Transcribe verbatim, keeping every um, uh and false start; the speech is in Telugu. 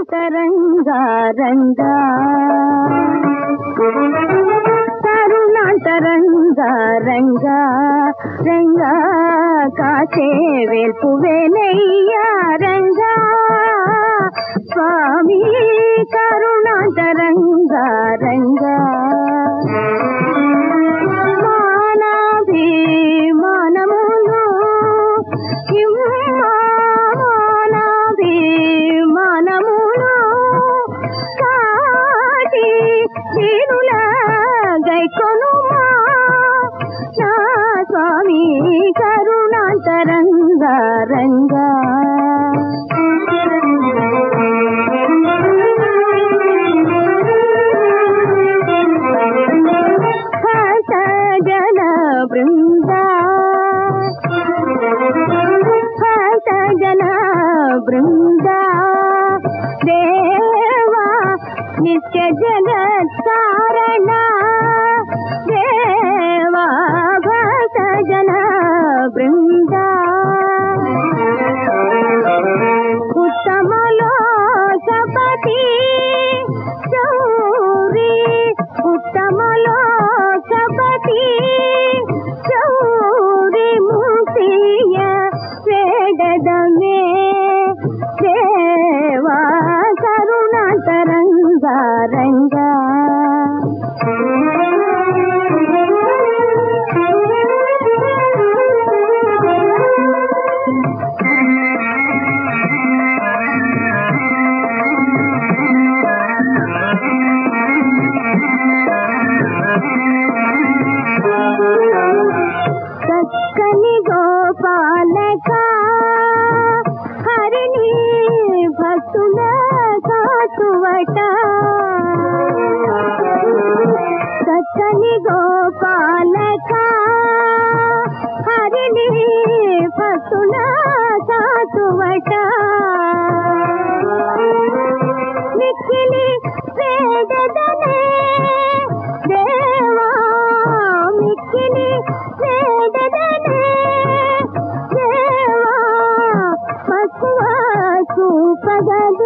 కరుణాంతరంగా రంగా కరుణాంతరంగా రంగా రంగా కాచే వేల్పు వేనయ్యా రంగా స్వామి కరుణాంతరంగా రంగా మానాభిమానమును మానాభిమానమును కాటి దీనుల గైకొనుమా నా స్వామి కరుణాంతరంగా రంగా జన బృందా జన బృందా దేవా నిత్య జగత్ కారణ దేవా భక్త జన బృందా ఉత్తమలో సపతి చౌరి ఉత్తమలో సపతి చౌరి ముక్తియ వేడదమే దేవా కరుణాంతరంగా రంగా చక్కని గోపాలక హరిని భక్తుల కాచువట చక్కని గోపాలక హరిని భక్తుల కాచువట మిక్కిలి వేదదనే దేవా మిక్కిలి వేదదనే దేవా పశువ చూపగదు